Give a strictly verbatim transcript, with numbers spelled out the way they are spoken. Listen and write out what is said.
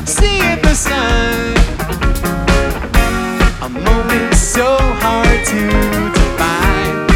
see in the sun. A moment so hard to